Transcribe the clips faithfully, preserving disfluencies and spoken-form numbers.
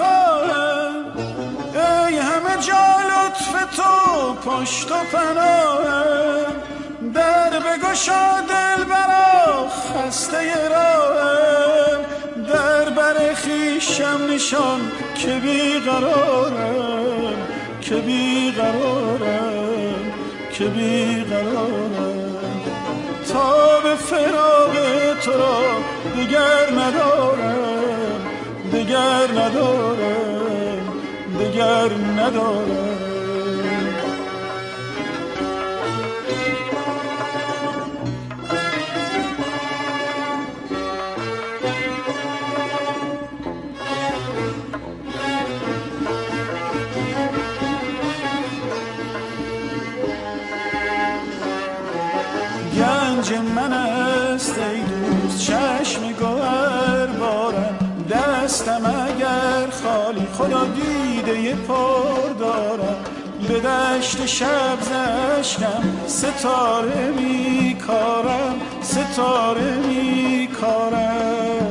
رفاهم، ای همه جا لطف تو پشت و پناهم. در بگشا دل برا خسته راهم، در بر خویشم نشان که بیقرارم، که بیقرارم، که بیقرارم. تا به فراق تو را دیگر ندارم، دیگر ندارم، دیگر ندارم. گنج من است ای دوست چشم گوهر بارم، دستم اگر خالی خدا دیده پر دارم. به دشت شب زشکم ستاره می کارم، ستاره می کارم.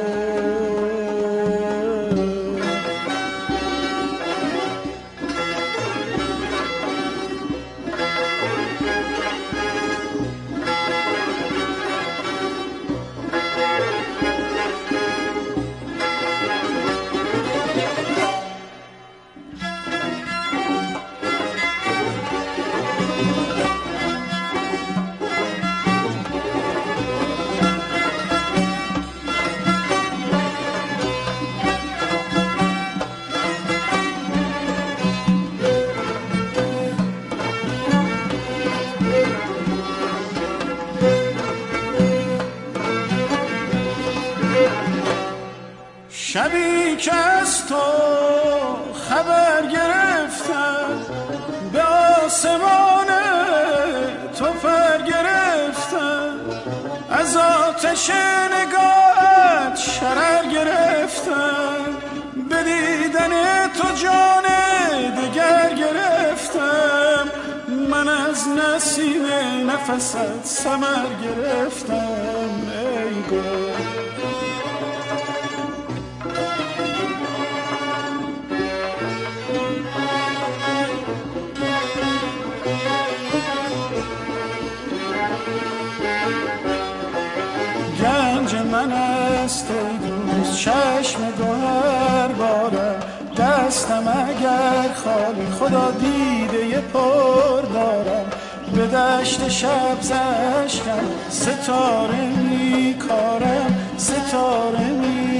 شبی که از تو خبر گرفتم، به آسمان تو پر گرفتم. از آتش نگاهت شرر گرفتم، به دیدن تو جان دگر گرفتم. من از نسیم نفست ثمر گرفتم ای گل. گنج من است ای دوست چشم گوهر بارم، دستم اگر خالی خدا دیده پر دارم. به دشت شب زشکم ستاره می کارم، ستاره می